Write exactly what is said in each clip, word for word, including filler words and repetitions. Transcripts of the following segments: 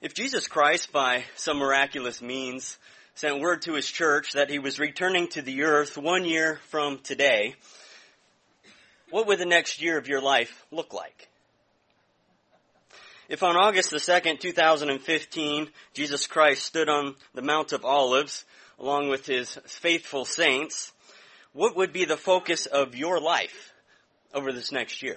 If Jesus Christ, by some miraculous means, sent word to his church that he was returning to the earth one year from today, what would the next year of your life look like? If on August the second, two thousand fifteen, Jesus Christ stood on the Mount of Olives along with his faithful saints, what would be the focus of your life over this next year?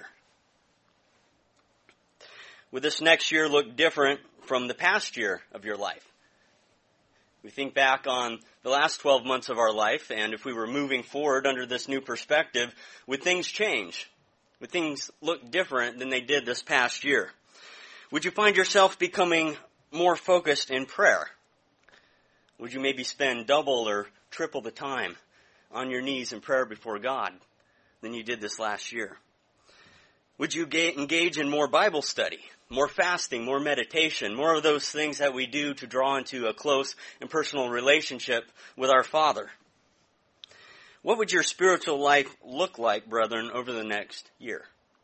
Would this next year look different from the past year of your life? We think back on the last twelve months of our life, and if we were moving forward under this new perspective, would things change? Would things look different than they did this past year? Would you find yourself becoming more focused in prayer? Would you maybe spend double or triple the time on your knees in prayer before God than you did this last year? Would you engage in more Bible study, more fasting, more meditation, more of those things that we do to draw into a close and personal relationship with our Father? What would your spiritual life look like, brethren, over the next year?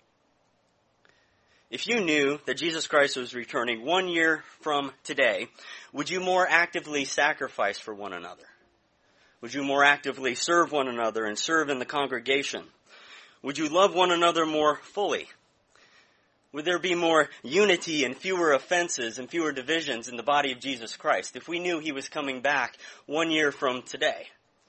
If you knew that Jesus Christ was returning one year from today, would you more actively sacrifice for one another? Would you more actively serve one another and serve in the congregation? Would you love one another more fully? Would there be more unity and fewer offenses and fewer divisions in the body of Jesus Christ if we knew he was coming back one year from today?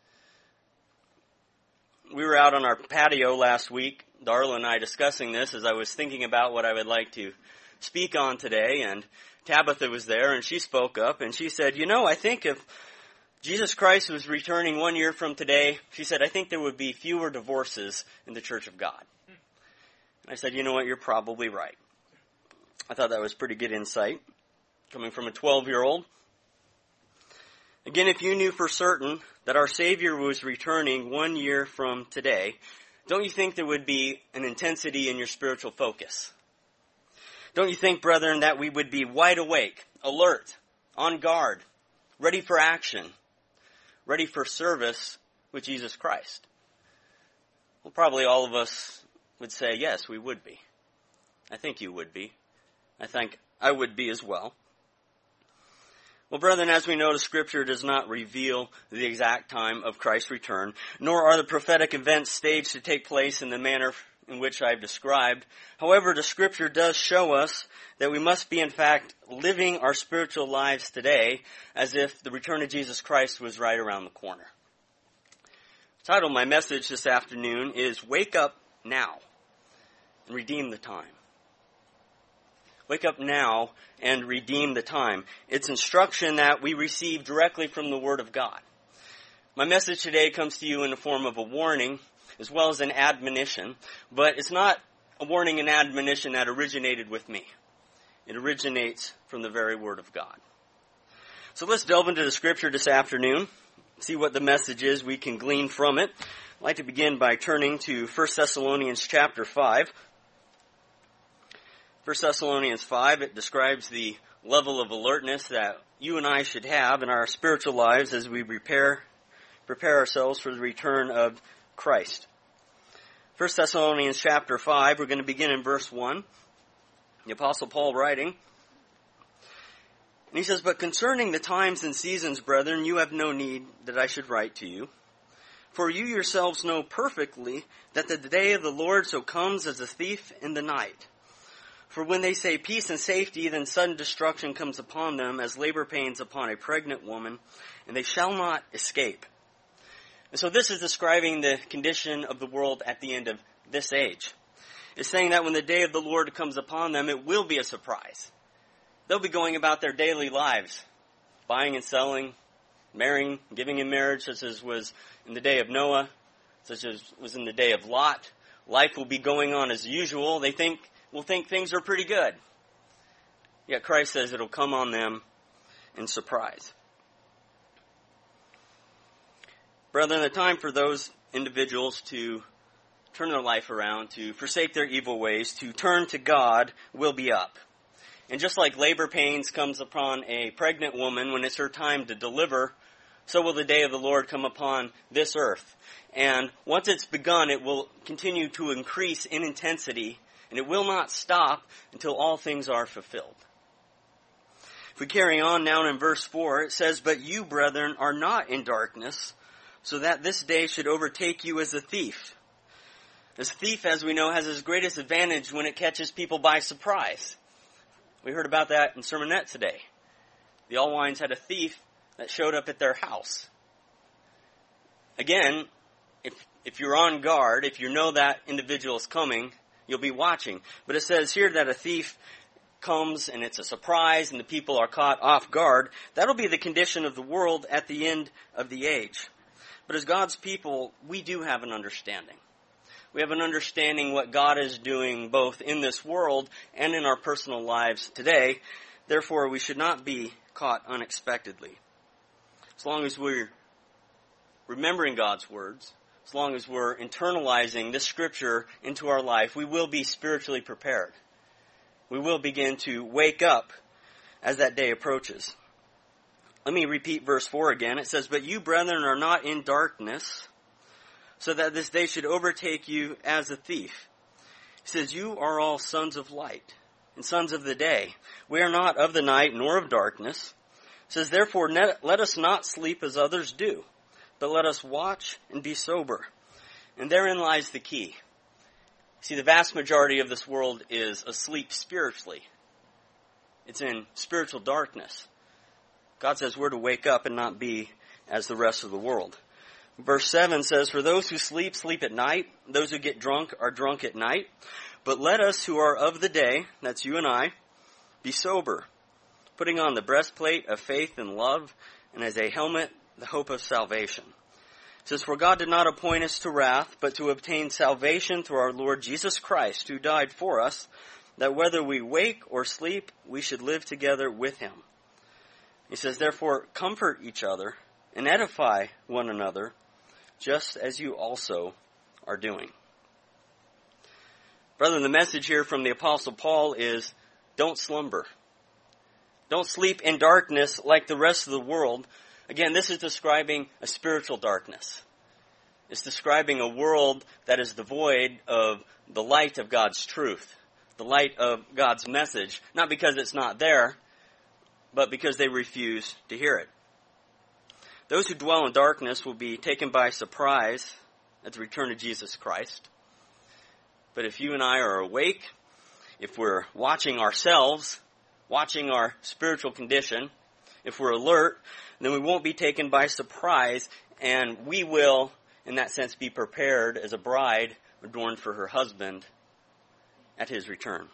We were out on our patio last week, Darla and I discussing this as I was thinking about what I would like to speak on today, and Tabitha was there and she spoke up and she said, you know, I think if Jesus Christ was returning one year from today, she said, I think there would be fewer divorces in the Church of God. And I said, you know what, you're probably right. I thought that was pretty good insight, coming from a twelve-year-old. Again, if you knew for certain that our Savior was returning one year from today, don't you think there would be an intensity in your spiritual focus? Don't you think, brethren, that we would be wide awake, alert, on guard, ready for action, ready for service with Jesus Christ? Well, probably all of us would say, yes, we would be. I think you would be. I think I would be as well. Well, brethren, as we know, the Scripture does not reveal the exact time of Christ's return, nor are the prophetic events staged to take place in the manner in which I've described. However, the Scripture does show us that we must be, in fact, living our spiritual lives today as if the return of Jesus Christ was right around the corner. The title of my message this afternoon is Wake Up Now and Redeem the Time. Wake up now and redeem the time. It's instruction that we receive directly from the Word of God. My message today comes to you in the form of a warning as well as an admonition, but it's not a warning and admonition that originated with me. It originates from the very Word of God. So let's delve into the Scripture this afternoon, see what the message is we can glean from it. I'd like to begin by turning to First Thessalonians chapter five. First Thessalonians five, it describes the level of alertness that you and I should have in our spiritual lives as we prepare prepare ourselves for the return of Christ. First Thessalonians chapter five, we're going to begin in verse one. The Apostle Paul writing, and he says, But concerning the times and seasons, brethren, you have no need that I should write to you. For you yourselves know perfectly that the day of the Lord so comes as a thief in the night. For when they say peace and safety, then sudden destruction comes upon them as labor pains upon a pregnant woman, and they shall not escape. And so this is describing the condition of the world at the end of this age. It's saying that when the day of the Lord comes upon them, it will be a surprise. They'll be going about their daily lives, buying and selling, marrying, giving in marriage, such as was in the day of Noah, such as was in the day of Lot. Life will be going on as usual. They think will think things are pretty good. Yet Christ says it'll come on them in surprise. Brethren, the time for those individuals to turn their life around, to forsake their evil ways, to turn to God will be up. And just like labor pains comes upon a pregnant woman when it's her time to deliver, so will the day of the Lord come upon this earth. And once it's begun, it will continue to increase in intensity, and it will not stop until all things are fulfilled. If we carry on now in verse four, it says, "But you, brethren, are not in darkness, so that this day should overtake you as a thief." This thief, as we know, has his greatest advantage when it catches people by surprise. We heard about that in Sermonette today. The Allwines had a thief that showed up at their house. Again, if if you're on guard, if you know that individual is coming, you'll be watching. But it says here that a thief comes and it's a surprise and the people are caught off guard. That'll be the condition of the world at the end of the age. But as God's people, we do have an understanding. We have an understanding what God is doing both in this world and in our personal lives today. Therefore, we should not be caught unexpectedly. As long as we're remembering God's words, as long as we're internalizing this scripture into our life, we will be spiritually prepared. We will begin to wake up as that day approaches. Let me repeat verse four again. It says, "But you, brethren, are not in darkness, so that this day should overtake you as a thief." He says, "You are all sons of light and sons of the day. We are not of the night nor of darkness." It says, "Therefore let us not sleep as others do, but let us watch and be sober." And therein lies the key. See, the vast majority of this world is asleep spiritually. It's in spiritual darkness. God says we're to wake up and not be as the rest of the world. Verse seven says, "For those who sleep, sleep at night. Those who get drunk are drunk at night. But let us who are of the day," that's you and I, "be sober, putting on the breastplate of faith and love, and as a helmet, the hope of salvation." It says, "For God did not appoint us to wrath, but to obtain salvation through our Lord Jesus Christ, who died for us, that whether we wake or sleep, we should live together with him." He says, "Therefore comfort each other and edify one another, just as you also are doing." Brethren, the message here from the Apostle Paul is, don't slumber. Don't sleep in darkness like the rest of the world. Again, this is describing a spiritual darkness. It's describing a world that is devoid of the light of God's truth, the light of God's message, not because it's not there, but because they refuse to hear it. Those who dwell in darkness will be taken by surprise at the return of Jesus Christ. But if you and I are awake, if we're watching ourselves, watching our spiritual condition, if we're alert, then we won't be taken by surprise, and we will, in that sense, be prepared as a bride adorned for her husband at his return.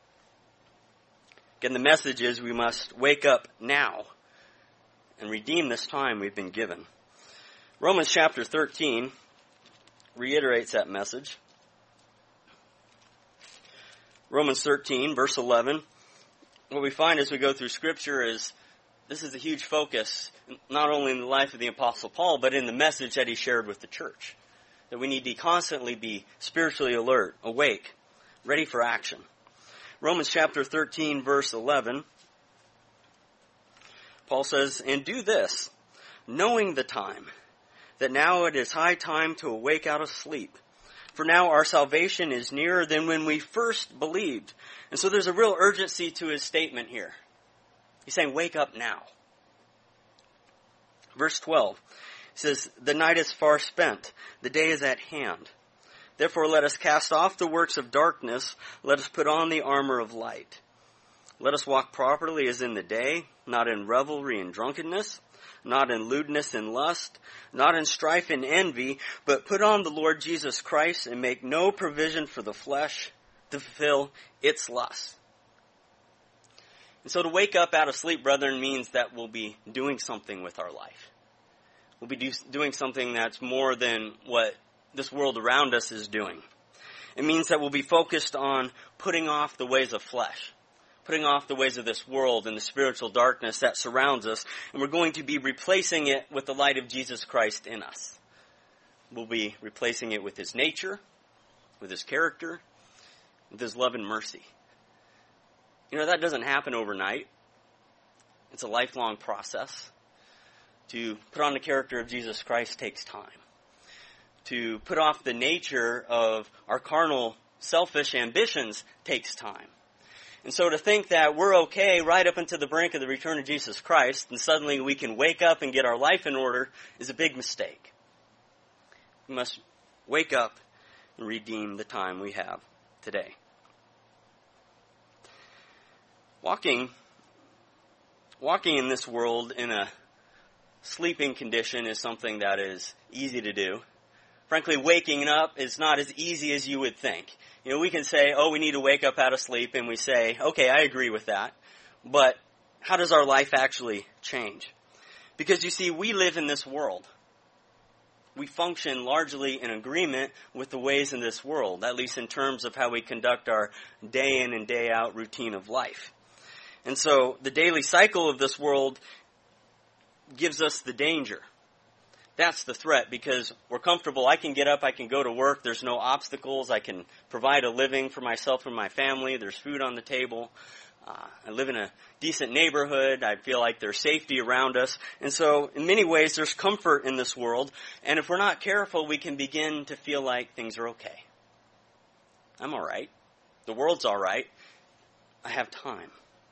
Again, the message is we must wake up now and redeem this time we've been given. Romans chapter thirteen reiterates that message. Romans thirteen, verse eleven. What we find as we go through Scripture is this is a huge focus, not only in the life of the Apostle Paul, but in the message that he shared with the church. That we need to constantly be spiritually alert, awake, ready for action. Romans chapter thirteen, verse eleven. Paul says, "And do this, knowing the time, that now it is high time to awake out of sleep. For now our salvation is nearer than when we first believed." And so there's a real urgency to his statement here. He's saying, wake up now. Verse twelve says, "The night is far spent, the day is at hand. Therefore let us cast off the works of darkness, let us put on the armor of light. Let us walk properly as in the day, not in revelry and drunkenness, not in lewdness and lust, not in strife and envy, but put on the Lord Jesus Christ and make no provision for the flesh to fulfill its lusts." And so to wake up out of sleep, brethren, means that we'll be doing something with our life. We'll be do, doing something that's more than what this world around us is doing. It means that we'll be focused on putting off the ways of flesh, putting off the ways of this world and the spiritual darkness that surrounds us, and we're going to be replacing it with the light of Jesus Christ in us. We'll be replacing it with his nature, with his character, with his love and mercy. You know, that doesn't happen overnight. It's a lifelong process. To put on the character of Jesus Christ takes time. To put off the nature of our carnal, selfish ambitions takes time. And so to think that we're okay right up until the brink of the return of Jesus Christ, and suddenly we can wake up and get our life in order, is a big mistake. We must wake up and redeem the time we have today. Walking, walking in this world in a sleeping condition is something that is easy to do. Frankly, waking up is not as easy as you would think. You know, we can say, oh, we need to wake up out of sleep, and we say, okay, I agree with that. But how does our life actually change? Because you see, we live in this world. We function largely in agreement with the ways in this world, at least in terms of how we conduct our day in and day out routine of life. And so the daily cycle of this world gives us the danger. That's the threat, because we're comfortable. I can get up, I can go to work, there's no obstacles, I can provide a living for myself and my family, there's food on the table, uh, I live in a decent neighborhood, I feel like there's safety around us. And so in many ways there's comfort in this world, and if we're not careful we can begin to feel like things are okay. I'm alright, the world's alright, I have time.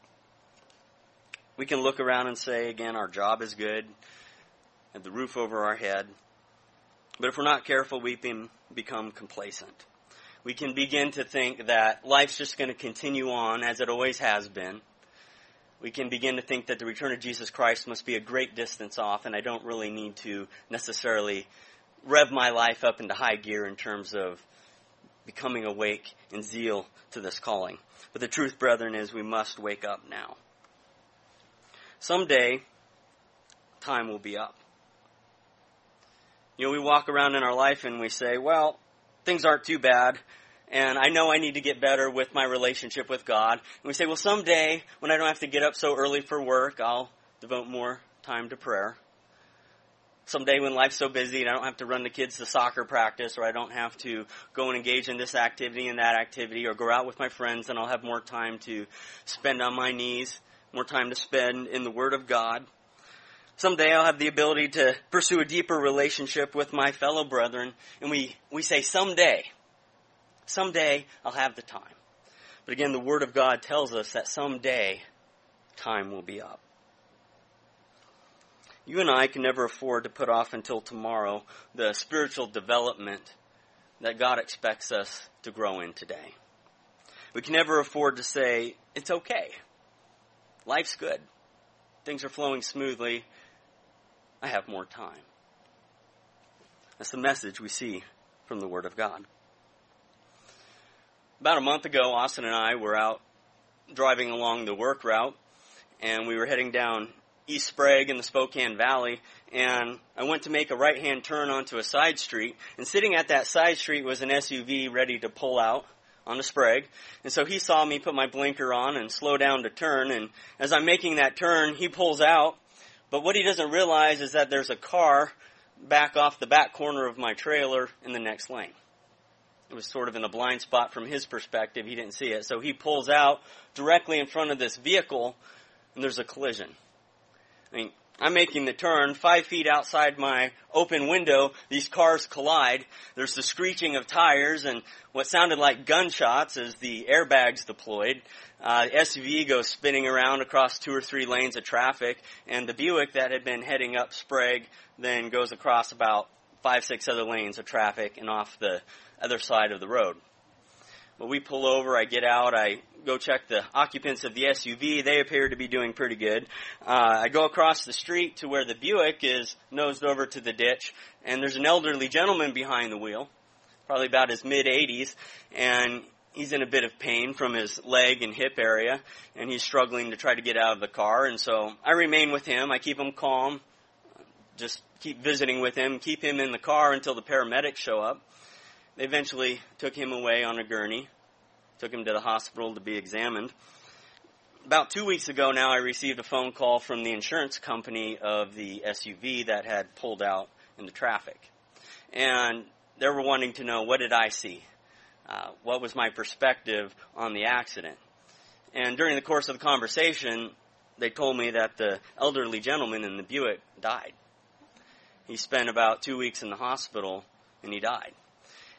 We can look around and say, again, our job is good, have the roof over our head. But if we're not careful, we can become complacent. We can begin to think that life's just going to continue on as it always has been. We can begin to think that the return of Jesus Christ must be a great distance off, and I don't really need to necessarily rev my life up into high gear in terms of becoming awake in zeal to this calling. But the truth, brethren, is we must wake up now. Someday, time will be up. You know, we walk around in our life and we say, well, things aren't too bad, and I know I need to get better with my relationship with God. And we say, well, someday, when I don't have to get up so early for work, I'll devote more time to prayer. Someday when life's so busy and I don't have to run the kids to soccer practice, or I don't have to go and engage in this activity and that activity, or go out with my friends, and I'll have more time to spend on my knees, more time to spend in the Word of God. Someday I'll have the ability to pursue a deeper relationship with my fellow brethren. And we, we say, someday, someday I'll have the time. But again, the Word of God tells us that someday time will be up. You and I can never afford to put off until tomorrow the spiritual development that God expects us to grow in today. We can never afford to say, it's okay. Life's good. Things are flowing smoothly. I have more time. That's the message we see from the Word of God. About a month ago, Austin and I were out driving along the work route, and we were heading down East Sprague in the Spokane Valley, and I went to make a right-hand turn onto a side street, and sitting at that side street was an S U V ready to pull out on the Sprague. And so he saw me put my blinker on and slow down to turn, and as I'm making that turn, he pulls out. But what he doesn't realize is that there's a car back off the back corner of my trailer in the next lane. It was sort of in a blind spot from his perspective. He didn't see it. So he pulls out directly in front of this vehicle, and there's a collision. I mean, I'm making the turn, five feet outside my open window, these cars collide. There's the screeching of tires and what sounded like gunshots as the airbags deployed. Uh, the S U V goes spinning around across two or three lanes of traffic, and the Buick that had been heading up Sprague then goes across about five, six other lanes of traffic and off the other side of the road. Well, we pull over, I get out, I go check the occupants of the S U V. They appear to be doing pretty good. Uh, I go across the street to where the Buick is nosed over to the ditch, and there's an elderly gentleman behind the wheel, probably about his mid-eighties, and he's in a bit of pain from his leg and hip area, and he's struggling to try to get out of the car. And so I remain with him. I keep him calm, just keep visiting with him, keep him in the car until the paramedics show up. They eventually took him away on a gurney, took him to the hospital to be examined. About two weeks ago now, I received a phone call from the insurance company of the S U V that had pulled out into traffic. And they were wanting to know, what did I see? Uh, what was my perspective on the accident? And during the course of the conversation, they told me that the elderly gentleman in the Buick died. He spent about two weeks in the hospital, and he died.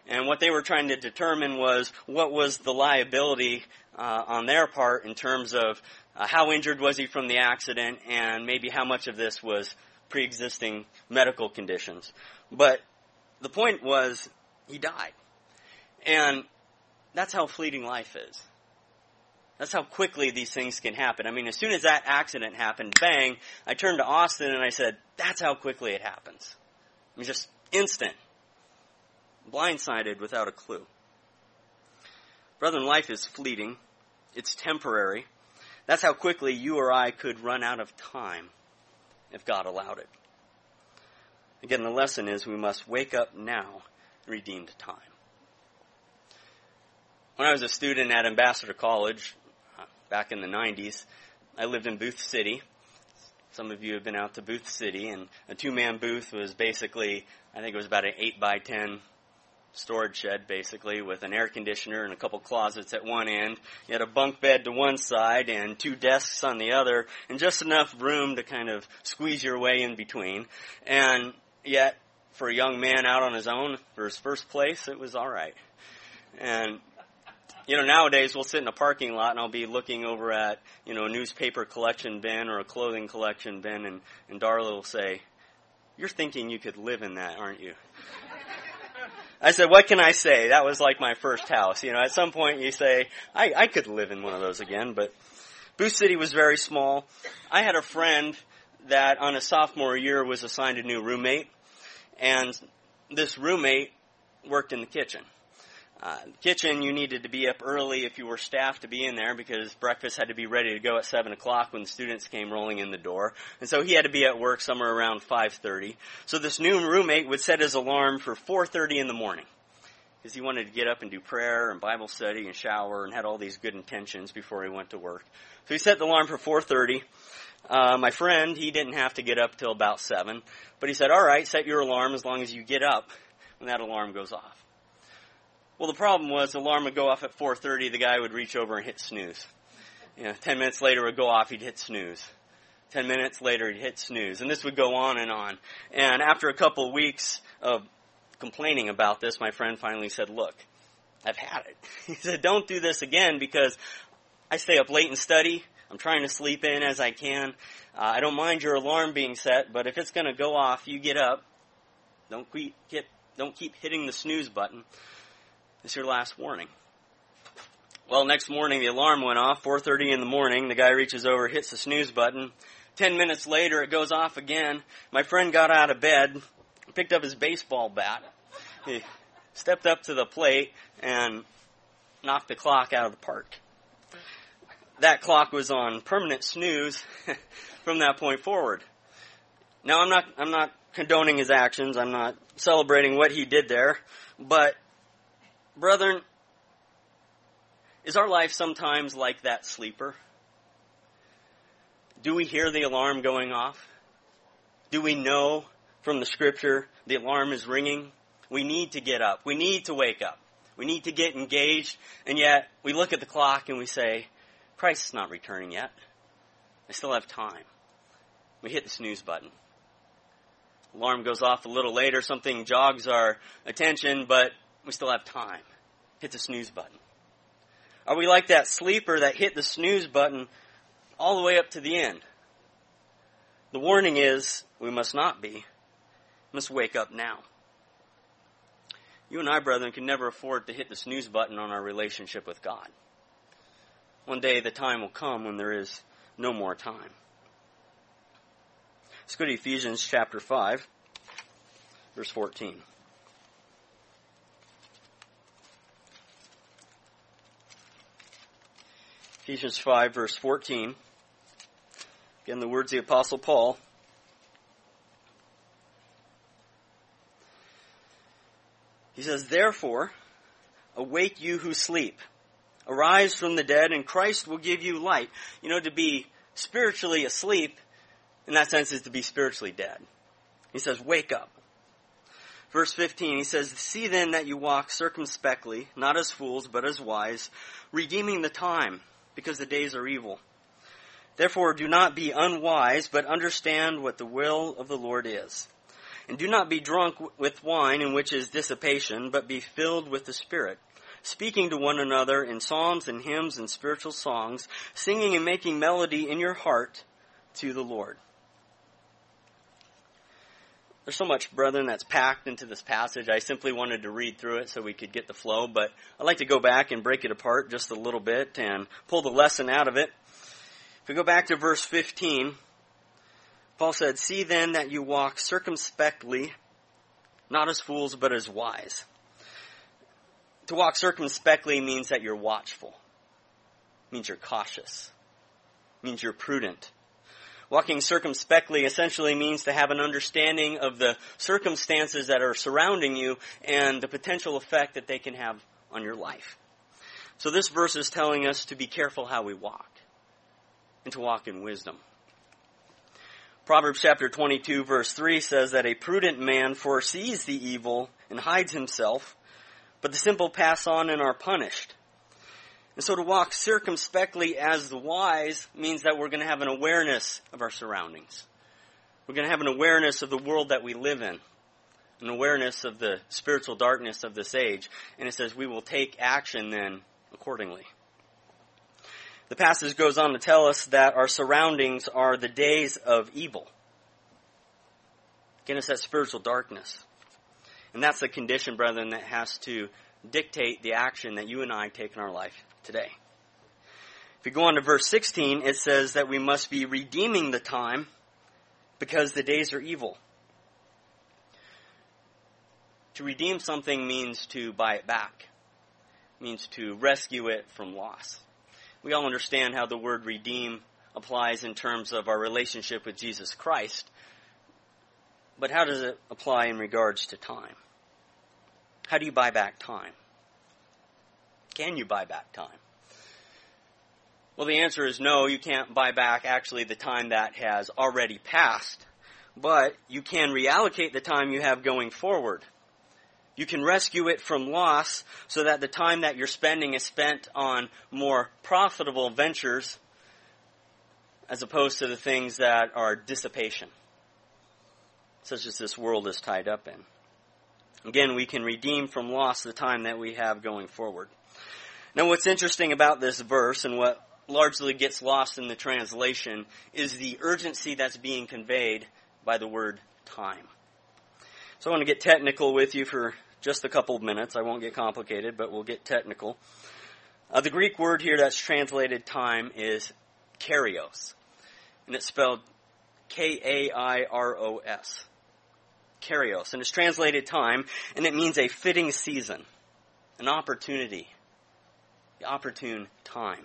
And what they were trying to determine was what was the liability uh, on their part in terms of uh, how injured was he from the accident and maybe how much of this was pre-existing medical conditions. But the point was he died. And that's how fleeting life is. That's how quickly these things can happen. I mean, as soon as that accident happened, bang, I turned to Austin and I said, that's how quickly it happens. I mean, just instant. Blindsided without a clue. Brethren, life is fleeting. It's temporary. That's how quickly you or I could run out of time if God allowed it. Again, the lesson is we must wake up now and redeem the time. When I was a student at Ambassador College uh, back in the nineties, I lived in Booth City. Some of you have been out to Booth City, and a two-man booth was basically, I think it was about an eight by ten storage shed, basically, with an air conditioner and a couple closets at one end. You had a bunk bed to one side and two desks on the other, and just enough room to kind of squeeze your way in between. And yet, for a young man out on his own, for his first place, it was all right. And you know, nowadays we'll sit in a parking lot and I'll be looking over at, you know, a newspaper collection bin or a clothing collection bin, and, and Darla will say, "You're thinking you could live in that, aren't you?" I said, what can I say? That was like my first house. You know, at some point you say, I, I could live in one of those again, but Booth City was very small. I had a friend that on his sophomore year was assigned a new roommate, and this roommate worked in the kitchen. Uh, the kitchen, you needed to be up early if you were staff to be in there because breakfast had to be ready to go at seven o'clock when the students came rolling in the door. And so he had to be at work somewhere around five thirty. So this new roommate would set his alarm for four thirty in the morning because he wanted to get up and do prayer and Bible study and shower and had all these good intentions before he went to work. So he set the alarm for four thirty. Uh, my friend, he didn't have to get up till about seven, but he said, all right, set your alarm as long as you get up when that alarm goes off. Well, the problem was the alarm would go off at four thirty. The guy would reach over and hit snooze. You know, ten minutes later it would go off. He'd hit snooze. Ten minutes later he'd hit snooze. And this would go on and on. And after a couple of weeks of complaining about this, my friend finally said, look, I've had it. He said, don't do this again because I stay up late and study. I'm trying to sleep in as I can. Uh, I don't mind your alarm being set, but if it's going to go off, you get up. Don't keep, don't keep hitting the snooze button. It's your last warning. Well, next morning the alarm went off, four thirty in the morning. The guy reaches over, hits the snooze button. Ten minutes later, it goes off again. My friend got out of bed, picked up his baseball bat. He stepped up to the plate and knocked the clock out of the park. That clock was on permanent snooze from that point forward. Now, I'm not, I'm not condoning his actions. I'm not celebrating what he did there, but brethren, is our life sometimes like that sleeper? Do we hear the alarm going off? Do we know from the scripture the alarm is ringing? We need to get up. We need to wake up. We need to get engaged. And yet we look at the clock and we say, Christ's not returning yet. I still have time. We hit the snooze button. Alarm goes off a little later. Something jogs our attention, but we still have time. Hit the snooze button. Are we like that sleeper that hit the snooze button all the way up to the end? The warning is we must not be. We must wake up now. You and I, brethren, can never afford to hit the snooze button on our relationship with God. One day the time will come when there is no more time. Let's go to Ephesians chapter five, verse fourteen. Ephesians five, verse fourteen. Again, the words of the Apostle Paul. He says, therefore, awake you who sleep. Arise from the dead, and Christ will give you light. You know, to be spiritually asleep, in that sense, is to be spiritually dead. He says, wake up. Verse fifteen, he says, see then that you walk circumspectly, not as fools, but as wise, redeeming the time, because the days are evil. Therefore, do not be unwise, but understand what the will of the Lord is. And do not be drunk with wine, in which is dissipation, but be filled with the Spirit, speaking to one another in psalms and hymns and spiritual songs, singing and making melody in your heart to the Lord. There's so much, brethren, that's packed into this passage. I simply wanted to read through it so we could get the flow, but I'd like to go back and break it apart just a little bit and pull the lesson out of it. If we go back to verse fifteen, Paul said, "See then that you walk circumspectly, not as fools, but as wise." To walk circumspectly means that you're watchful. Means you're cautious. Means you're prudent. Walking circumspectly essentially means to have an understanding of the circumstances that are surrounding you and the potential effect that they can have on your life. So this verse is telling us to be careful how we walk and to walk in wisdom. Proverbs chapter twenty-two verse three says that a prudent man foresees the evil and hides himself, but the simple pass on and are punished. And so to walk circumspectly as the wise means that we're going to have an awareness of our surroundings. We're going to have an awareness of the world that we live in, an awareness of the spiritual darkness of this age. And it says we will take action then accordingly. The passage goes on to tell us that our surroundings are the days of evil. Again, it's that spiritual darkness. And that's the condition, brethren, that has to dictate the action that you and I take in our life today. If you go on to verse sixteen, it says that we must be redeeming the time because the days are evil. To redeem something means to buy it back. Means to rescue it from loss. We all understand how the word redeem applies in terms of our relationship with Jesus Christ. But how does it apply in regards to time? How do you buy back time? Can you buy back time? Well, the answer is no, you can't buy back actually the time that has already passed. But you can reallocate the time you have going forward. You can rescue it from loss so that the time that you're spending is spent on more profitable ventures as opposed to the things that are dissipation, such as this world is tied up in. Again, we can redeem from loss the time that we have going forward. Now, what's interesting about this verse and what largely gets lost in the translation is the urgency that's being conveyed by the word time. So I want to get technical with you for just a couple of minutes. I won't get complicated, but we'll get technical. Uh, the Greek word here that's translated time is kairos, and it's spelled K A I R O S. Kairos, and it's translated time, and it means a fitting season, an opportunity, the opportune time.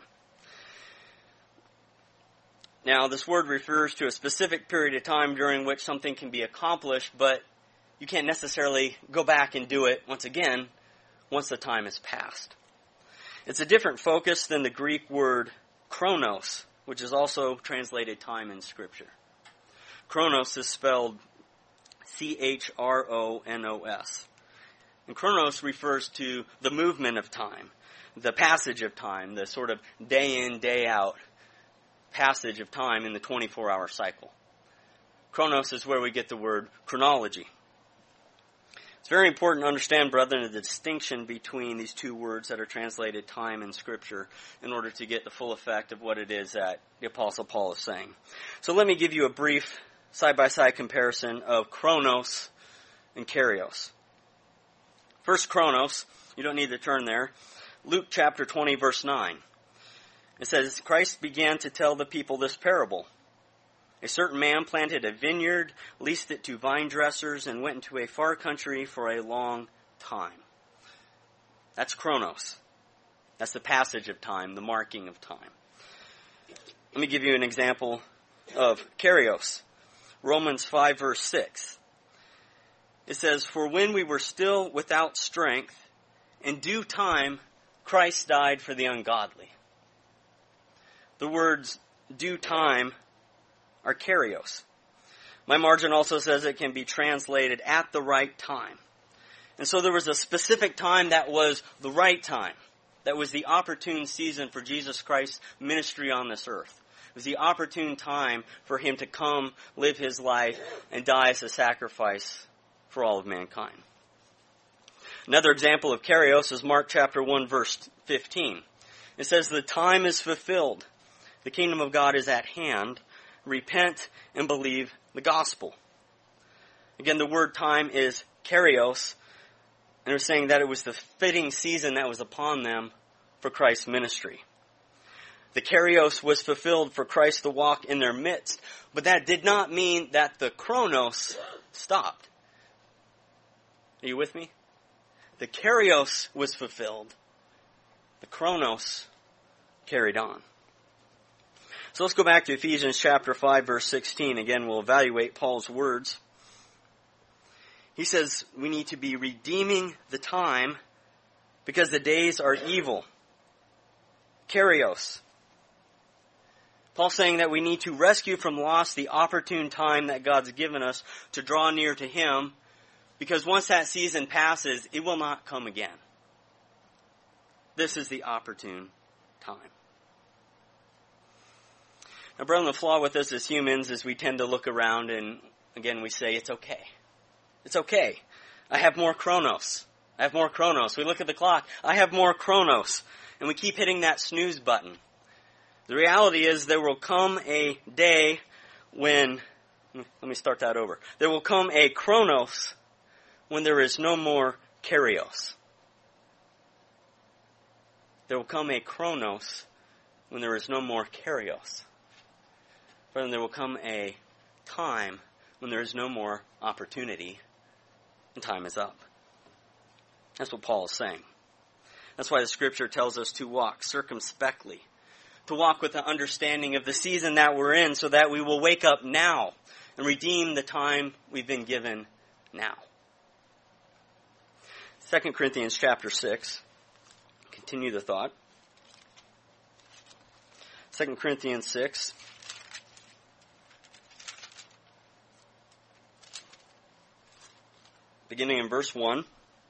Now, this word refers to a specific period of time during which something can be accomplished, but you can't necessarily go back and do it once again once the time has passed. It's a different focus than the Greek word chronos, which is also translated time in Scripture. Chronos is spelled C H R O N O S. And chronos refers to the movement of time, the passage of time, the sort of day in, day out passage of time in the twenty-four hour cycle. Chronos is where we get the word chronology. It's very important to understand, brethren, the distinction between these two words that are translated time in Scripture in order to get the full effect of what it is that the Apostle Paul is saying. So let me give you a brief side-by-side comparison of chronos and kairos. First, chronos, you don't need to turn there. Luke chapter twenty, verse nine. It says, Christ began to tell the people this parable. A certain man planted a vineyard, leased it to vine dressers, and went into a far country for a long time. That's chronos. That's the passage of time, the marking of time. Let me give you an example of kairos. Romans five, verse six. It says, For when we were still without strength, in due time, Christ died for the ungodly. The words due time are kairos. My margin also says it can be translated at the right time. And so there was a specific time that was the right time. That was the opportune season for Jesus Christ's ministry on this earth. It was the opportune time for him to come, live his life, and die as a sacrifice for all of mankind. Another example of Kairos is Mark chapter one, verse fifteen. It says, "The time is fulfilled. The kingdom of God is at hand. Repent and believe the gospel." Again, the word time is Kairos, and they're saying that it was the fitting season that was upon them for Christ's ministry. The Kairos was fulfilled for Christ to walk in their midst, but that did not mean that the Chronos stopped. Are you with me? The Kairos was fulfilled. The Chronos carried on. So let's go back to Ephesians chapter five, verse sixteen. Again, we'll evaluate Paul's words. He says we need to be redeeming the time because the days are evil. Kairos. Paul's saying that we need to rescue from loss the opportune time that God's given us to draw near to Him, because once that season passes, it will not come again. This is the opportune time. Now, brother, the flaw with us as humans is we tend to look around and, again, we say, it's okay. It's okay. I have more Chronos. I have more Chronos. We look at the clock. I have more Chronos. And we keep hitting that snooze button. The reality is there will come a day when, let me start that over. There will come a Chronos when there is no more Kairos. There will come a Chronos when there is no more Kairos. But then there will come a time when there is no more opportunity and time is up. That's what Paul is saying. That's why the Scripture tells us to walk circumspectly, to walk with the understanding of the season that we're in, so that we will wake up now and redeem the time we've been given now. Second Corinthians chapter six. Continue the thought. Second Corinthians six. Beginning in verse one.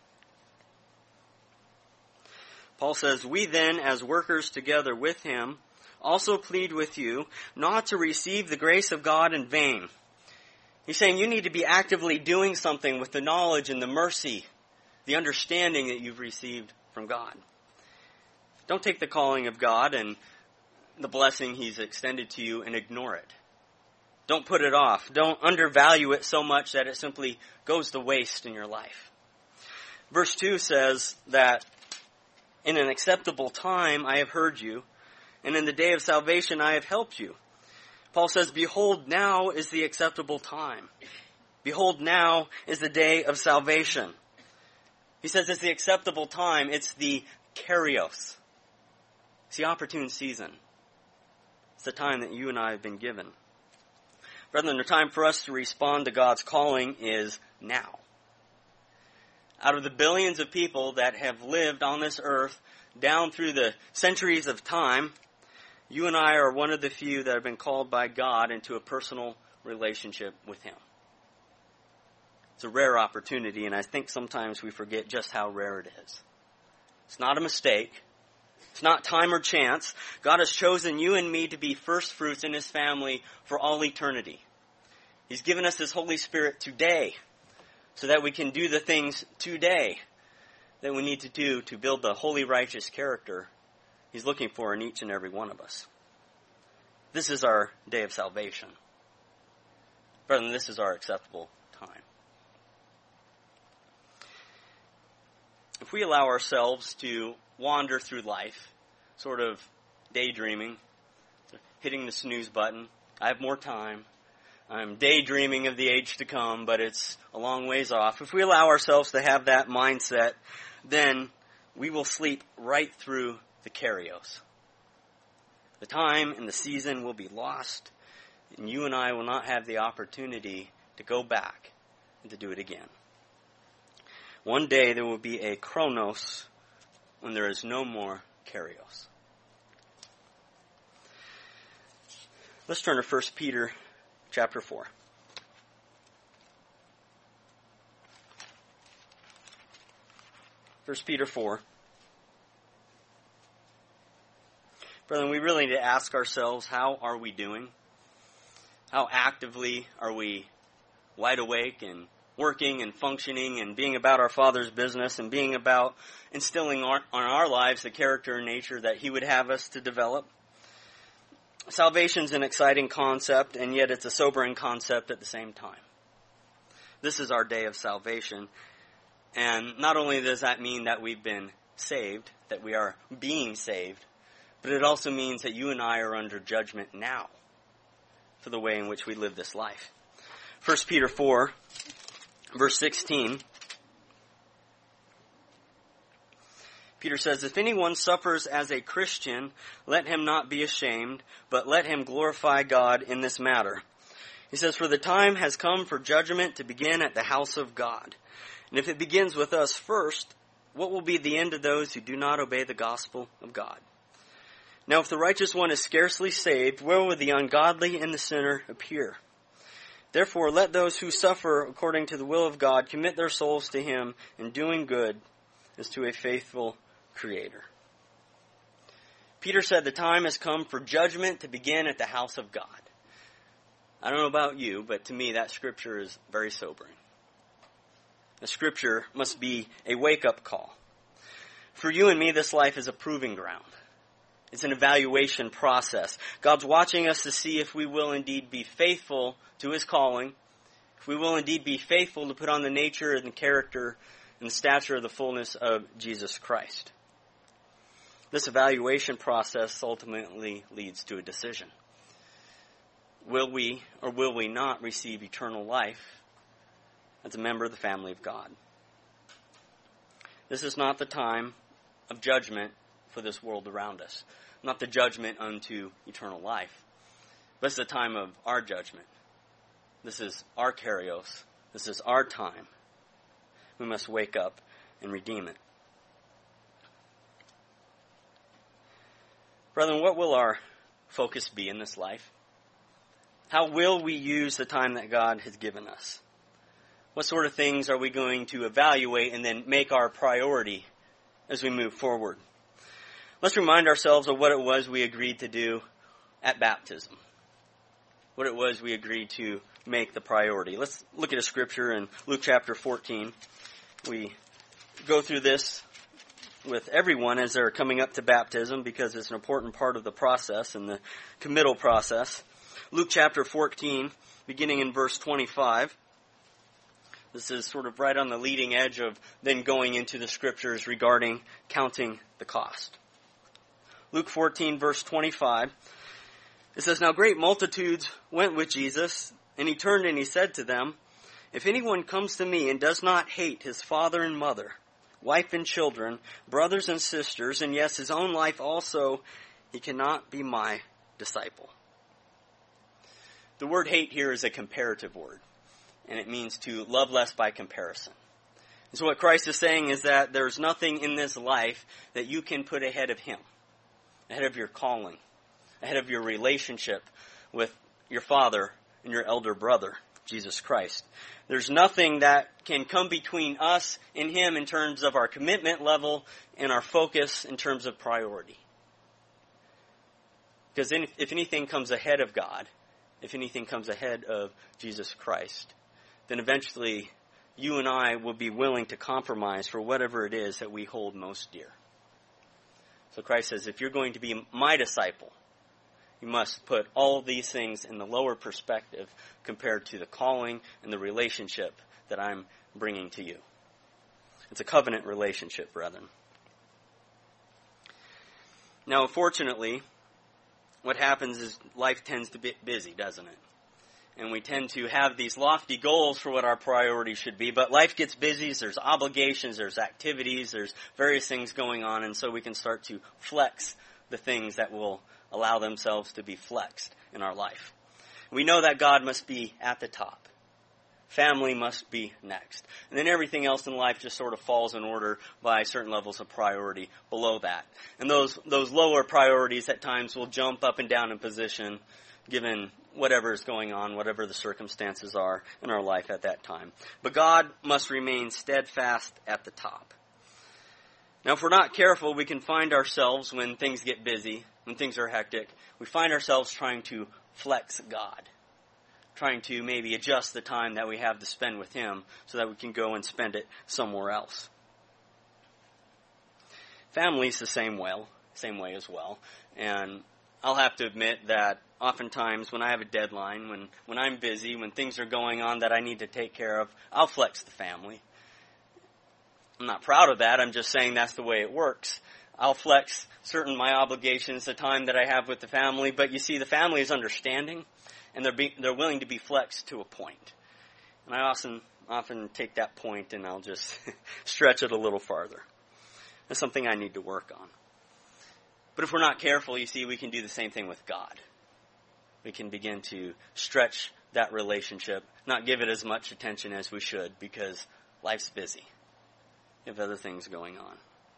Paul says, "We then, as workers together with him, also plead with you not to receive the grace of God in vain." He's saying you need to be actively doing something with the knowledge and the mercy, the understanding that you've received from God. Don't take the calling of God and the blessing He's extended to you and ignore it. Don't put it off. Don't undervalue it so much that it simply goes to waste in your life. Verse two says that, "In an acceptable time I have heard you, and in the day of salvation I have helped you." Paul says, behold, now is the acceptable time. Behold, now is the day of salvation. He says it's the acceptable time. It's the Kairos. It's the opportune season. It's the time that you and I have been given. Brethren, the time for us to respond to God's calling is now. Out of the billions of people that have lived on this earth down through the centuries of time, you and I are one of the few that have been called by God into a personal relationship with Him. It's a rare opportunity, and I think sometimes we forget just how rare it is. It's not a mistake. It's not time or chance. God has chosen you and me to be first fruits in His family for all eternity. He's given us His Holy Spirit today so that we can do the things today that we need to do to build the holy, righteous character He's looking for in each and every one of us. This is our day of salvation. Brethren, this is our acceptable time. If we allow ourselves to wander through life, sort of daydreaming, hitting the snooze button, I have more time, I'm daydreaming of the age to come, but it's a long ways off. If we allow ourselves to have that mindset, then we will sleep right through the Kairos. The time and the season will be lost, and you and I will not have the opportunity to go back and to do it again. One day there will be a Chronos when there is no more Kairos. Let's turn to First Peter chapter four. First Peter four. Brethren, we really need to ask ourselves, how are we doing? How actively are we wide awake and working and functioning and being about our Father's business and being about instilling on our lives the character and nature that He would have us to develop. Salvation's an exciting concept, and yet it's a sobering concept at the same time. This is our day of salvation, and not only does that mean that we've been saved, that we are being saved, but it also means that you and I are under judgment now for the way in which we live this life. First Peter four, verse sixteen. Peter says, "If anyone suffers as a Christian, let him not be ashamed, but let him glorify God in this matter." He says, "For the time has come for judgment to begin at the house of God. And if it begins with us first, what will be the end of those who do not obey the gospel of God? Now if the righteous one is scarcely saved, where will the ungodly and the sinner appear? Therefore let those who suffer according to the will of God commit their souls to Him in doing good as to a faithful Creator." Peter said the time has come for judgment to begin at the house of God. I don't know about you, but to me that scripture is very sobering. The scripture must be a wake-up call. For you and me, this life is a proving ground. It's an evaluation process. God's watching us to see if we will indeed be faithful to His calling, if we will indeed be faithful to put on the nature and the character and the stature of the fullness of Jesus Christ. This evaluation process ultimately leads to a decision. Will we or will we not receive eternal life as a member of the family of God? This is not the time of judgment for this world around us, not the judgment unto eternal life. This is the time of our judgment. This is our Kairos. This is our time. We must wake up and redeem it. Brethren, what will our focus be in this life? How will we use the time that God has given us? What sort of things are we going to evaluate and then make our priority as we move forward? Let's remind ourselves of what it was we agreed to do at baptism. What it was we agreed to make the priority. Let's look at a scripture in Luke chapter fourteen. We go through this with everyone as they're coming up to baptism because it's an important part of the process and the committal process. Luke chapter fourteen, beginning in verse twenty-five. This is sort of right on the leading edge of then going into the scriptures regarding counting the cost. Luke fourteen, verse twenty-five. It says, "Now great multitudes went with Jesus, and He turned and He said to them, 'If anyone comes to me and does not hate his father and mother, wife and children, brothers and sisters, and yes, his own life also, he cannot be my disciple.'" The word hate here is a comparative word, and it means to love less by comparison. And so what Christ is saying is that there's nothing in this life that you can put ahead of Him, ahead of your calling, ahead of your relationship with your Father and your elder brother, Jesus Christ. There's nothing that can come between us and Him in terms of our commitment level and our focus in terms of priority. Because if anything comes ahead of God, if anything comes ahead of Jesus Christ, then eventually you and I will be willing to compromise for whatever it is that we hold most dear. So Christ says, if you're going to be my disciple, you must put all of these things in the lower perspective compared to the calling and the relationship that I'm bringing to you. It's a covenant relationship, brethren. Now, unfortunately, what happens is life tends to be busy, doesn't it? And we tend to have these lofty goals for what our priorities should be, but life gets busy, there's obligations, there's activities, there's various things going on, and so we can start to flex the things that will allow themselves to be flexed in our life. We know that God must be at the top. Family must be next. And then everything else in life just sort of falls in order by certain levels of priority below that. And those those lower priorities at times will jump up and down in position given whatever is going on, whatever the circumstances are in our life at that time. But God must remain steadfast at the top. Now, if we're not careful, we can find ourselves, when things get busy, when things are hectic, we find ourselves trying to flex God. trying to maybe adjust the time that we have to spend with Him so that we can go and spend it somewhere else. Family's the same way, same way as well. And I'll have to admit that oftentimes when I have a deadline, when, when I'm busy, when things are going on that I need to take care of, I'll flex the family. I'm not proud of that. I'm just saying that's the way it works. I'll flex certain my obligations, the time that I have with the family, but you see, the family is understanding, and they're be, they're willing to be flexed to a point. And I often often take that point and I'll just stretch it a little farther. That's something I need to work on. But if we're not careful, you see, we can do the same thing with God. We can begin to stretch that relationship, not give it as much attention as we should, because life's busy. We have other things going on.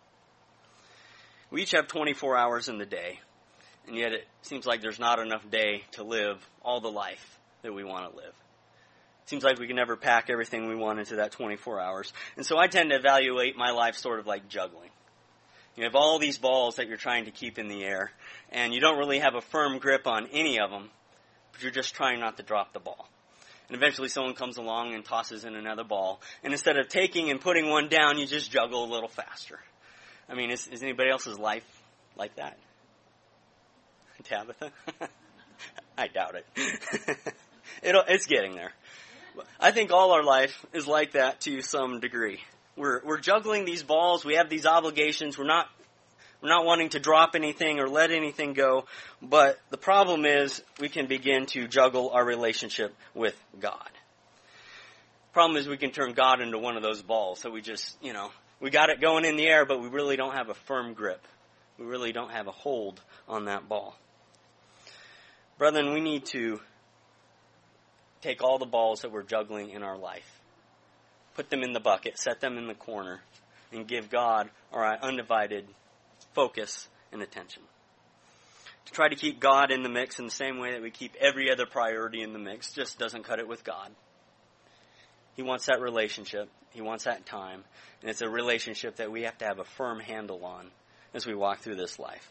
We each have twenty-four hours in the day, and yet it seems like there's not enough day to live all the life that we want to live. It seems like we can never pack everything we want into that twenty-four hours. And so I tend to evaluate my life sort of like juggling. You have all these balls that you're trying to keep in the air, and you don't really have a firm grip on any of them, but you're just trying not to drop the ball. And eventually someone comes along and tosses in another ball, and instead of taking and putting one down, you just juggle a little faster. I mean, is, is anybody else's life like that? Tabitha? I doubt it. It'll, it's getting there. I think all our life is like that to some degree. We're we're juggling these balls. We have these obligations. We're not we're not wanting to drop anything or let anything go. But the problem is we can begin to juggle our relationship with God. Problem is we can turn God into one of those balls. So we just, you know, we got it going in the air, but we really don't have a firm grip. We really don't have a hold on that ball. Brethren, we need to take all the balls that we're juggling in our life, put them in the bucket, set them in the corner, and give God our undivided focus and attention. To try to keep God in the mix in the same way that we keep every other priority in the mix just doesn't cut it with God. He wants that relationship. He wants that time. And it's a relationship that we have to have a firm handle on as we walk through this life.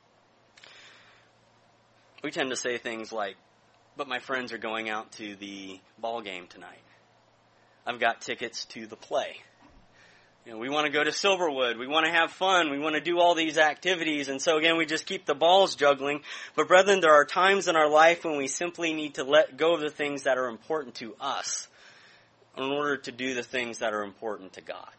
We tend to say things like, but my friends are going out to the ball game tonight. I've got tickets to the play. You know, we want to go to Silverwood. We want to have fun. We want to do all these activities. And so again, we just keep the balls juggling. But brethren, there are times in our life when we simply need to let go of the things that are important to us in order to do the things that are important to God.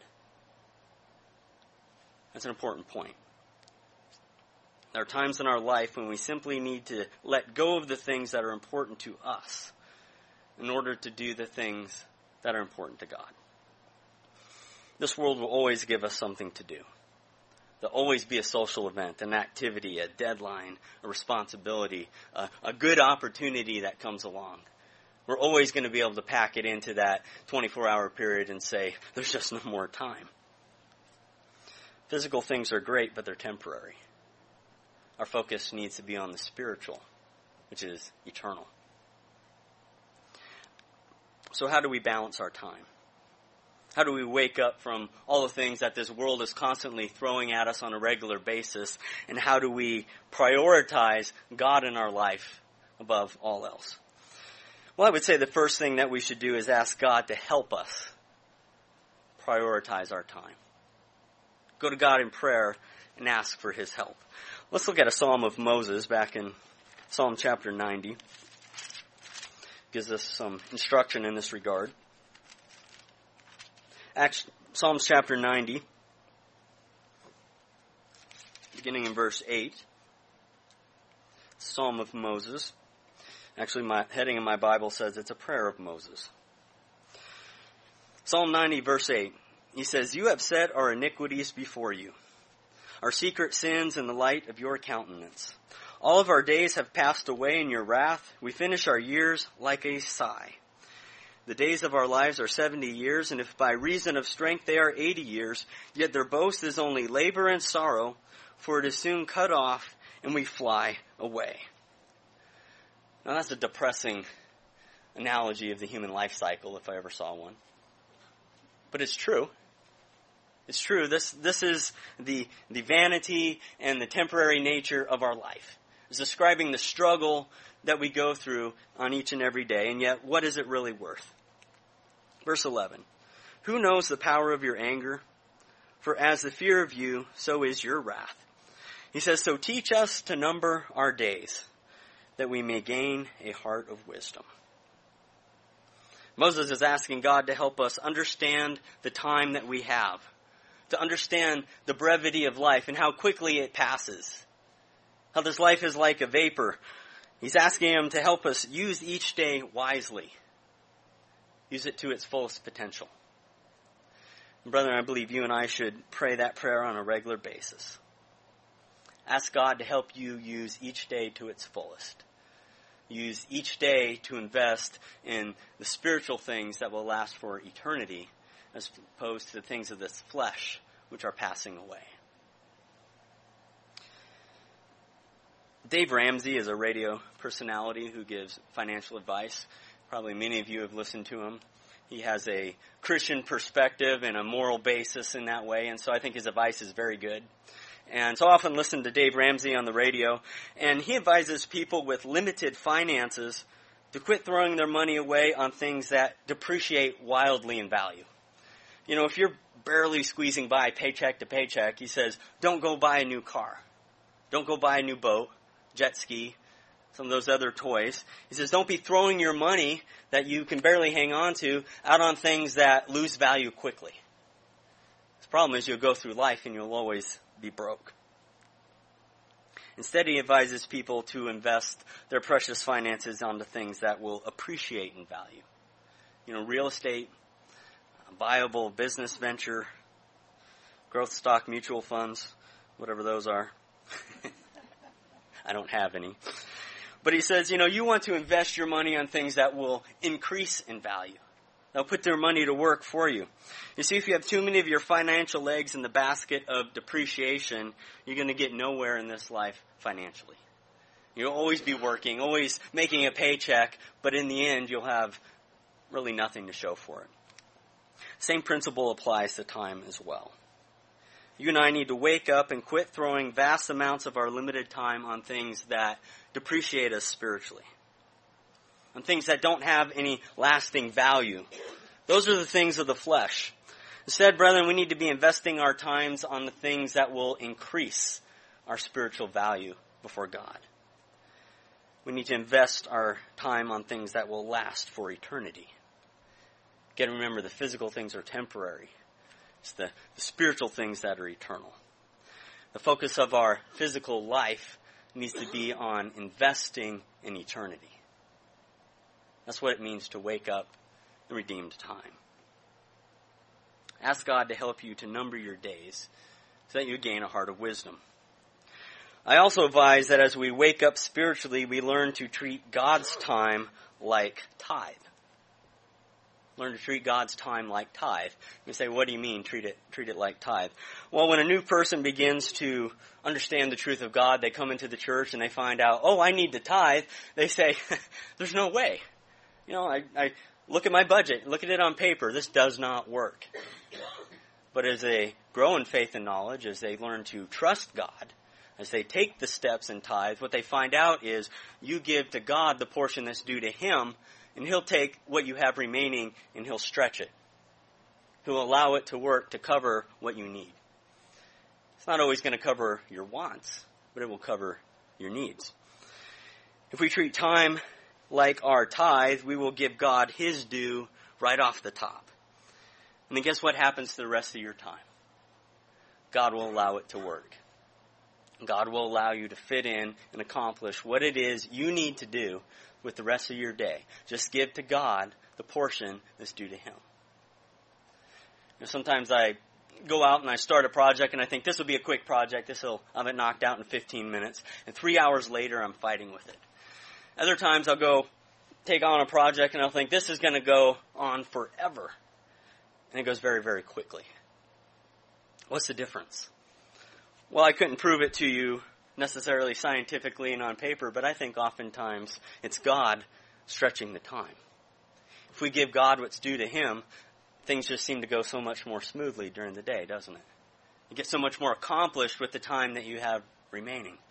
That's an important point. There are times in our life when we simply need to let go of the things that are important to us in order to do the things that are important to God. This world will always give us something to do. There'll always be a social event, an activity, a deadline, a responsibility, a, a good opportunity that comes along. We're always going to be able to pack it into that twenty-four hour period and say, there's just no more time. Physical things are great, but they're temporary. Our focus needs to be on the spiritual, which is eternal. So how do we balance our time? How do we wake up from all the things that this world is constantly throwing at us on a regular basis? And how do we prioritize God in our life above all else? Well, I would say the first thing that we should do is ask God to help us prioritize our time. Go to God in prayer and ask for His help. Let's look at a Psalm of Moses back in Psalm chapter ninety. Gives us some instruction in this regard. Acts, Psalms chapter ninety, beginning in verse eight. Psalm of Moses. Actually, my heading in my Bible says it's a prayer of Moses. Psalm ninety, verse eight. He says, "You have set our iniquities before you, our secret sins in the light of your countenance. All of our days have passed away in your wrath. We finish our years like a sigh. The days of our lives are seventy years, and if by reason of strength they are eighty years, yet their boast is only labor and sorrow, for it is soon cut off, and we fly away." Now that's a depressing analogy of the human life cycle, if I ever saw one. But it's true. It's true. This this is the the vanity and the temporary nature of our life. is describing the struggle that we go through on each and every day, and yet what is it really worth? Verse eleven, who knows the power of your anger? For as the fear of you, so is your wrath. He says, so teach us to number our days, that we may gain a heart of wisdom. Moses is asking God to help us understand the time that we have, to understand the brevity of life and how quickly it passes, how this life is like a vapor. He's asking him to help us use each day wisely, use it to its fullest potential. And brethren, I believe you and I should pray that prayer on a regular basis. Ask God to help you use each day to its fullest. Use each day to invest in the spiritual things that will last for eternity, as opposed to the things of this flesh, which are passing away. Dave Ramsey is a radio personality who gives financial advice. Probably many of you have listened to him. He has a Christian perspective and a moral basis in that way, and so I think his advice is very good. And so I often listen to Dave Ramsey on the radio, and he advises people with limited finances to quit throwing their money away on things that depreciate wildly in value. You know, if you're barely squeezing by paycheck to paycheck, he says, don't go buy a new car. Don't go buy a new boat, jet ski, some of those other toys. He says, don't be throwing your money that you can barely hang on to out on things that lose value quickly. The problem is you'll go through life and you'll always be broke. Instead, he advises people to invest their precious finances onto things that will appreciate in value. You know, real estate, a viable business venture, growth stock mutual funds, whatever those are. I don't have any. But he says, you know, you want to invest your money on things that will increase in value. They'll put their money to work for you. You see, if you have too many of your financial eggs in the basket of depreciation, you're going to get nowhere in this life financially. You'll always be working, always making a paycheck, but in the end, you'll have really nothing to show for it. Same principle applies to time as well. You and I need to wake up and quit throwing vast amounts of our limited time on things that depreciate us spiritually, on things that don't have any lasting value. Those are the things of the flesh. Instead, brethren, we need to be investing our times on the things that will increase our spiritual value before God. We need to invest our time on things that will last for eternity. Again, remember, the physical things are temporary. It's the, the spiritual things that are eternal. The focus of our physical life needs to be on investing in eternity. That's what it means to wake up in redeemed time. Ask God to help you to number your days so that you gain a heart of wisdom. I also advise that as we wake up spiritually, we learn to treat God's time like tithe. Learn to treat God's time like tithe. You say, what do you mean, treat it treat it like tithe? Well, when a new person begins to understand the truth of God, they come into the church and they find out, oh, I need to tithe. They say, there's no way. You know, I, I look at my budget, look at it on paper. This does not work. But as they grow in faith and knowledge, as they learn to trust God, as they take the steps in tithe, what they find out is you give to God the portion that's due to Him, and He'll take what you have remaining and He'll stretch it. He'll allow it to work to cover what you need. It's not always going to cover your wants, but it will cover your needs. If we treat time like our tithe, we will give God His due right off the top. And then guess what happens to the rest of your time? God will allow it to work. God will allow you to fit in and accomplish what it is you need to do with the rest of your day. Just give to God the portion that's due to Him. You know, sometimes I go out and I start a project and I think this will be a quick project. This will I'll have it knocked out in fifteen minutes. And three hours later, I'm fighting with it. Other times I'll go take on a project and I'll think this is going to go on forever. And it goes very, very quickly. What's the difference? Well, I couldn't prove it to you necessarily scientifically and on paper, but I think oftentimes it's God stretching the time. If we give God what's due to Him, things just seem to go so much more smoothly during the day, doesn't it? You get so much more accomplished with the time that you have remaining.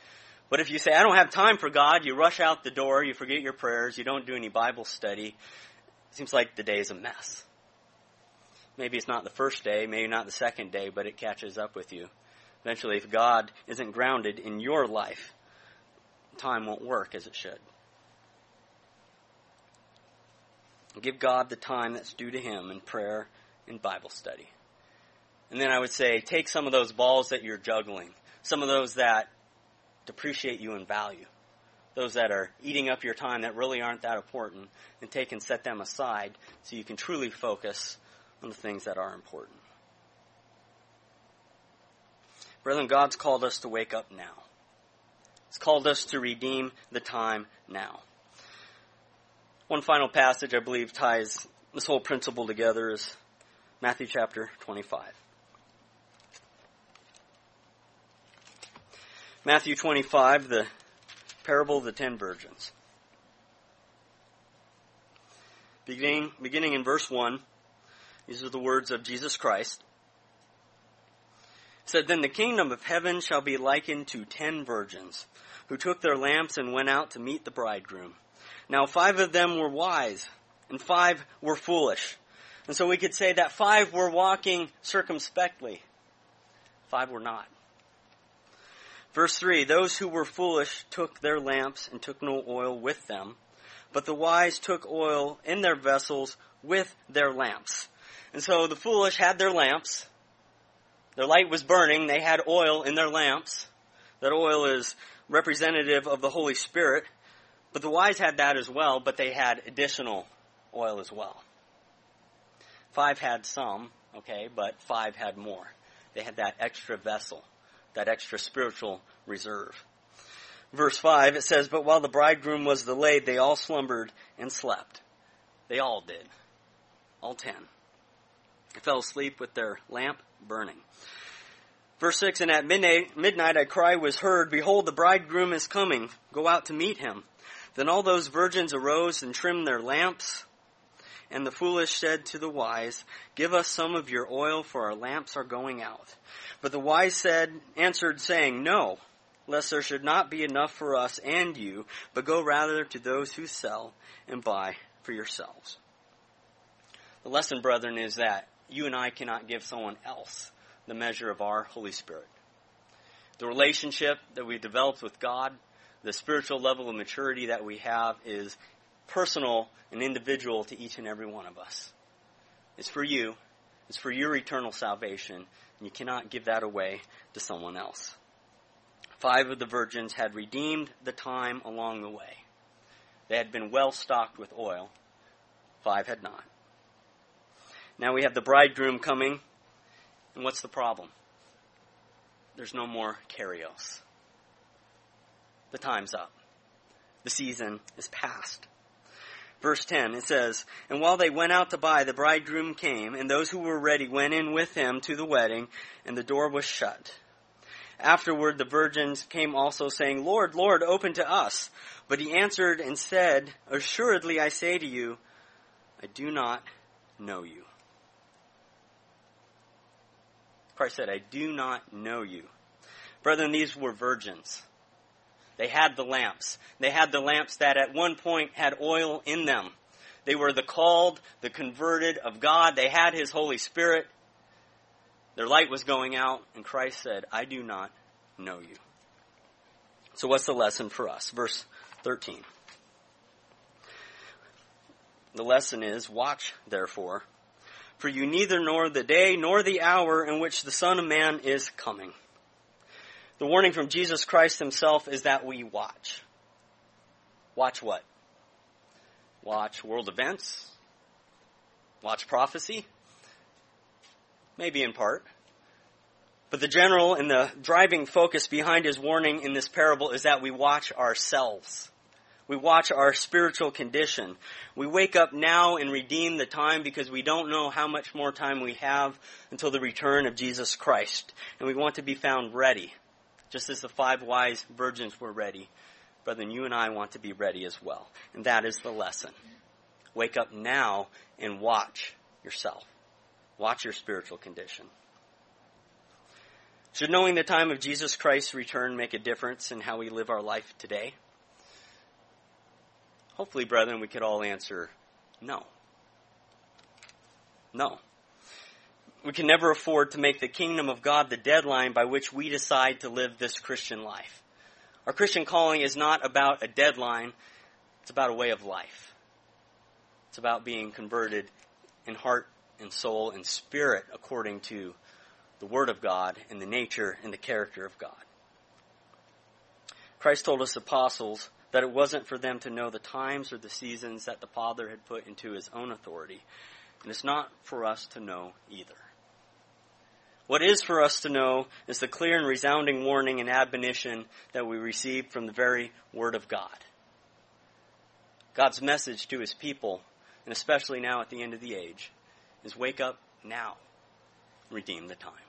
But if you say, I don't have time for God, you rush out the door, you forget your prayers, you don't do any Bible study, it seems like the day is a mess. Maybe it's not the first day, maybe not the second day, but it catches up with you. Eventually, if God isn't grounded in your life, time won't work as it should. Give God the time that's due to Him in prayer and Bible study. And then I would say, take some of those balls that you're juggling, some of those that depreciate you in value, those that are eating up your time that really aren't that important, and take and set them aside so you can truly focus on the things that are important. Brethren, God's called us to wake up now. He's called us to redeem the time now. One final passage I believe ties this whole principle together is Matthew chapter twenty-five. Matthew twenty-five, the parable of the ten virgins. Beginning, beginning in verse one, these are the words of Jesus Christ. It said, Then the kingdom of heaven shall be likened to ten virgins, who took their lamps and went out to meet the bridegroom. Now five of them were wise, and five were foolish. And so we could say that five were walking circumspectly. Five were not. Verse three, Those who were foolish took their lamps and took no oil with them, but the wise took oil in their vessels with their lamps. And so the foolish had their lamps. Their light was burning. They had oil in their lamps. That oil is representative of the Holy Spirit. But the wise had that as well, but they had additional oil as well. Five had some, okay, but five had more. They had that extra vessel, that extra spiritual reserve. Verse five, it says, But while the bridegroom was delayed, they all slumbered and slept. They all did. All ten. They fell asleep with their lamp burning. Verse six, And at midnight, midnight a cry was heard, Behold, the bridegroom is coming. Go out to meet him. Then all those virgins arose and trimmed their lamps. And the foolish said to the wise, Give us some of your oil, for our lamps are going out. But the wise said, answered, saying, No, lest there should not be enough for us and you, but go rather to those who sell and buy for yourselves. The lesson, brethren, is that you and I cannot give someone else the measure of our Holy Spirit. The relationship that we've developed with God, the spiritual level of maturity that we have is personal and individual to each and every one of us. It's for you. It's for your eternal salvation. And you cannot give that away to someone else. Five of the virgins had redeemed the time along the way. They had been well stocked with oil. Five had not. Now we have the bridegroom coming. And what's the problem? There's no more Kyrios. The time's up. The season is past. Verse ten, it says, And while they went out to buy, the bridegroom came, and those who were ready went in with him to the wedding, and the door was shut. Afterward the virgins came also, saying, Lord, Lord, open to us. But he answered and said, Assuredly I say to you, I do not know you. Christ said, I do not know you. Brethren, these were virgins. They had the lamps. They had the lamps that at one point had oil in them. They were the called, the converted of God. They had His Holy Spirit. Their light was going out, and Christ said, I do not know you. So what's the lesson for us? Verse thirteen. The lesson is, Watch, therefore, for you neither know the day nor the hour in which the Son of Man is coming. The warning from Jesus Christ Himself is that we watch. Watch what? Watch world events? Watch prophecy? Maybe in part. But the general and the driving focus behind His warning in this parable is that we watch ourselves. We watch our spiritual condition. We wake up now and redeem the time because we don't know how much more time we have until the return of Jesus Christ. And we want to be found ready. Just as the five wise virgins were ready, brethren, you and I want to be ready as well. And that is the lesson. Wake up now and watch yourself. Watch your spiritual condition. Should knowing the time of Jesus Christ's return make a difference in how we live our life today? Hopefully, brethren, we could all answer no. No. We can never afford to make the kingdom of God the deadline by which we decide to live this Christian life. Our Christian calling is not about a deadline. It's about a way of life. It's about being converted in heart and soul and spirit according to the Word of God and the nature and the character of God. Christ told his apostles that it wasn't for them to know the times or the seasons that the Father had put into his own authority. And it's not for us to know either. What is for us to know is the clear and resounding warning and admonition that we receive from the very Word of God. God's message to his people, and especially now at the end of the age, is wake up now, redeem the time.